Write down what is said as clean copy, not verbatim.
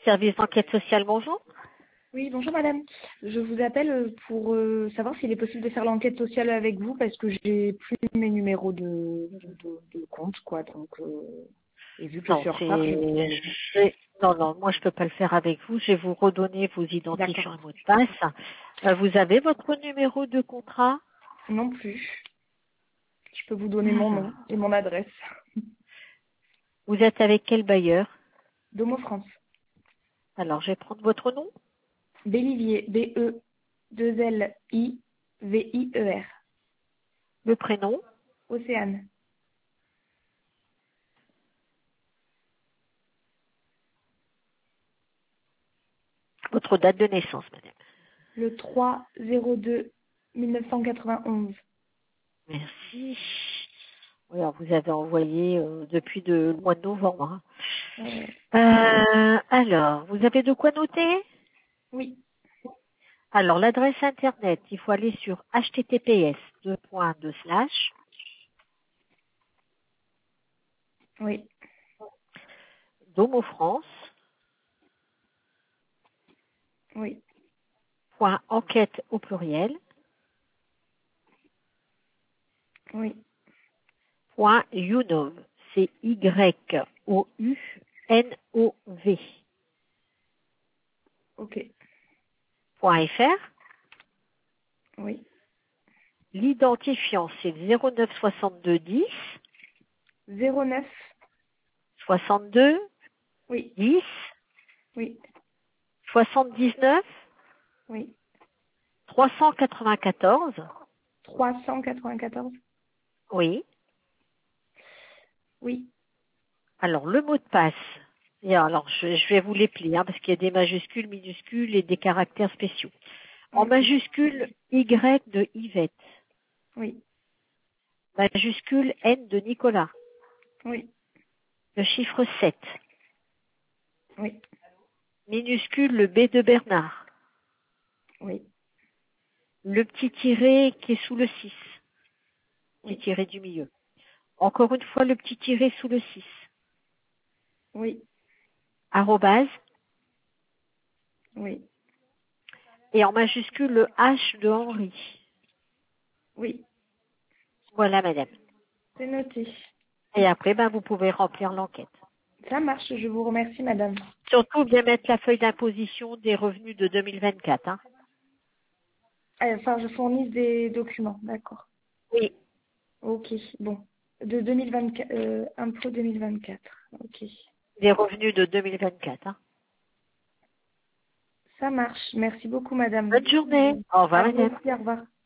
service d'enquête sociale, bonjour. Oui, bonjour madame. Je vous appelle pour savoir s'il est possible de faire l'enquête sociale avec vous parce que j'ai plus mes numéros de compte, quoi. Donc, et vu que je Non, suis en retard, non, moi je peux pas le faire avec vous. Je vais vous redonner vos identifiants D'accord. et mots de passe. Vous avez votre numéro de contrat? Non plus. Je peux vous donner mon Alors, nom et mon adresse. vous êtes avec quel bailleur? Domo France. Alors, je vais prendre votre nom. Bélivier, B-E-2-L-I-V-I-E-R. Le prénom. Océane. Votre date de naissance, madame. Le 3-02-1991. Merci. Oui, alors vous avez envoyé depuis le mois de novembre, Euh, hein. Alors, vous avez de quoi noter? oui, Alors, l'adresse internet, il faut aller sur https:// oui, domofrance.enquête oui, au pluriel, oui. .younov, c'est YOUNOV, Ok. .fr. Oui. L'identifiant, c'est 09 62 10 09. 62 Oui, 10 oui, 79 oui. 394. 394. Oui. Oui, Alors, le mot de passe. Et alors, je vais vous les plier, hein, parce qu'il y a des majuscules, minuscules et des caractères spéciaux. En ok. majuscule, Y de Yvette. Oui, Majuscule, N de Nicolas. oui, Le chiffre 7. oui, Minuscule, le B de Bernard. oui, Le petit tiré qui est sous le 6. Petit oui, tiré du milieu. Encore une fois, le petit tiré sous le 6. oui, Arrobase. oui, Et en majuscule, le H de Henri. oui. Voilà, madame. C'est noté. Et après, vous pouvez remplir l'enquête. Ça marche, je vous remercie, madame. Surtout, bien mettre la feuille d'imposition des revenus de 2024. Hein. Enfin, je fournis des documents, d'accord. Oui. Ok, bon. De 2024, impôt 2024. Ok. Des revenus de 2024. Hein. Ça marche. Merci beaucoup, madame. Bonne journée. Au revoir, À vous madame. aussi, au revoir.